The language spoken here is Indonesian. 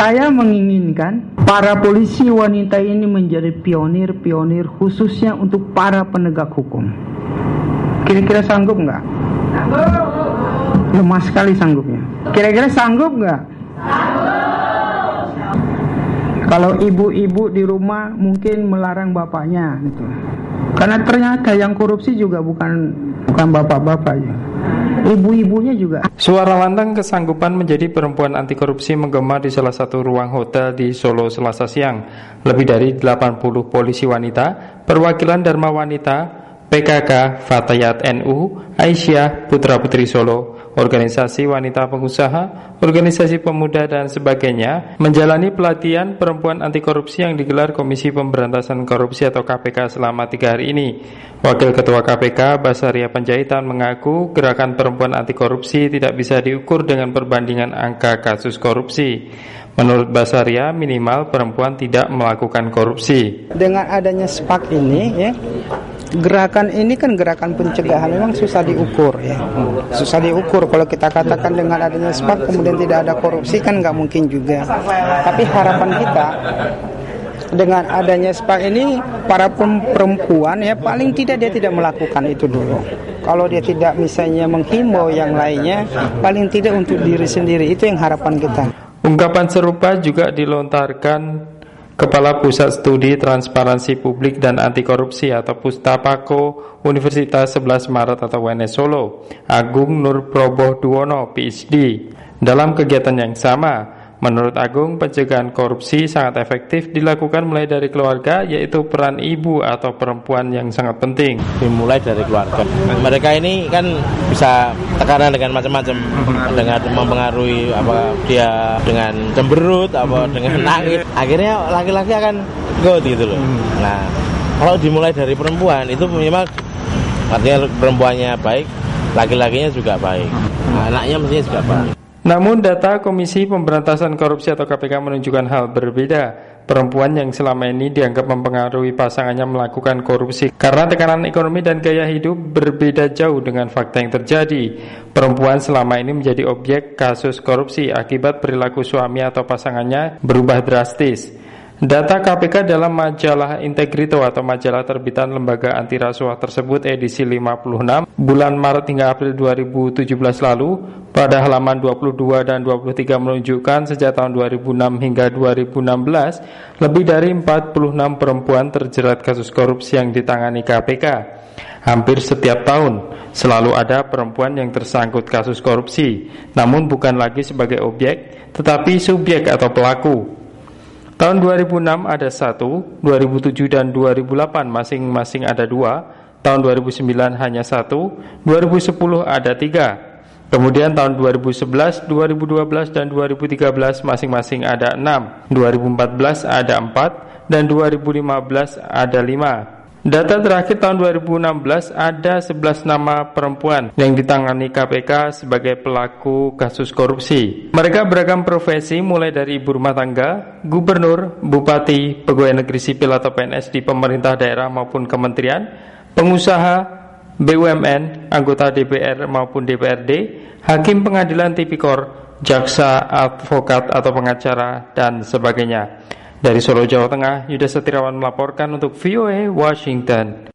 Saya menginginkan para polisi wanita ini menjadi pionir-pionir khususnya untuk para penegak hukum. Kira-kira sanggup nggak? Lemah sekali sanggupnya. Kira-kira sanggup nggak? Kalau ibu-ibu di rumah mungkin melarang bapaknya gitu. Karena ternyata yang korupsi juga bukan bapak-bapak ya. Ibu-ibunya juga. Suara lantang kesanggupan menjadi perempuan anti korupsi menggema di salah satu ruang hotel di Solo Selasa siang. Lebih dari 80 polisi wanita, perwakilan Dharma Wanita, PKK, Fatayat NU, Aisyah, Putra Putri Solo, organisasi wanita pengusaha, organisasi pemuda dan sebagainya menjalani pelatihan perempuan anti korupsi yang digelar Komisi Pemberantasan Korupsi atau KPK selama 3 hari ini. Wakil Ketua KPK Basaria Panjaitan mengaku gerakan perempuan anti korupsi tidak bisa diukur dengan perbandingan angka kasus korupsi. Menurut Basaria, minimal perempuan tidak melakukan korupsi. Dengan adanya SPAK ini ya, gerakan ini kan gerakan pencegahan, memang susah diukur ya. Susah diukur kalau kita katakan dengan adanya SPAK kemudian tidak ada korupsi kan nggak mungkin juga. Tapi harapan kita dengan adanya SPAK ini para perempuan ya paling tidak dia tidak melakukan itu dulu. Kalau dia tidak misalnya menghimbau yang lainnya, paling tidak untuk diri sendiri, itu yang harapan kita. Ungkapan serupa juga dilontarkan Kepala Pusat Studi Transparansi Publik dan Anti Korupsi atau Pustapako Universitas 11 Maret atau UNS Solo, Agung Nur Proboh Duwono, PhD. Dalam kegiatan yang sama, menurut Agung, pencegahan korupsi sangat efektif dilakukan mulai dari keluarga, yaitu peran ibu atau perempuan yang sangat penting. Dimulai dari keluarga. Mereka ini kan bisa tekanan dengan macam-macam, dengan mempengaruhi apa dia dengan cemberut, apa dengan nangis. Akhirnya laki-laki akan go gitu loh. Nah, kalau dimulai dari perempuan itu memang artinya perempuannya baik, laki-lakinya juga baik. Nah, anaknya mestinya juga baik. Namun data Komisi Pemberantasan Korupsi atau KPK menunjukkan hal berbeda. Perempuan yang selama ini dianggap mempengaruhi pasangannya melakukan korupsi karena tekanan ekonomi dan gaya hidup berbeda jauh dengan fakta yang terjadi. Perempuan selama ini menjadi objek kasus korupsi akibat perilaku suami atau pasangannya berubah drastis. Data KPK dalam majalah Integrito atau majalah terbitan lembaga anti rasuah tersebut edisi 56 bulan Maret hingga April 2017 lalu pada halaman 22 dan 23 menunjukkan sejak tahun 2006 hingga 2016 lebih dari 46 perempuan terjerat kasus korupsi yang ditangani KPK. Hampir setiap tahun selalu ada perempuan yang tersangkut kasus korupsi, namun bukan lagi sebagai objek tetapi subjek atau pelaku. Tahun 2006 ada 1, 2007 dan 2008 masing-masing ada 2, tahun 2009 hanya 1, 2010 ada 3, kemudian tahun 2011, 2012 dan 2013 masing-masing ada 6, 2014 ada 4, dan 2015 ada 5. Data terakhir tahun 2016 ada 11 nama perempuan yang ditangani KPK sebagai pelaku kasus korupsi. Mereka beragam profesi mulai dari ibu rumah tangga, gubernur, bupati, pegawai negeri sipil atau PNS di pemerintah daerah maupun kementerian, pengusaha, BUMN, anggota DPR maupun DPRD, hakim pengadilan tipikor, jaksa, advokat atau pengacara, dan sebagainya. Dari Solo, Jawa Tengah, Yuda Setirawan melaporkan untuk VOA Washington.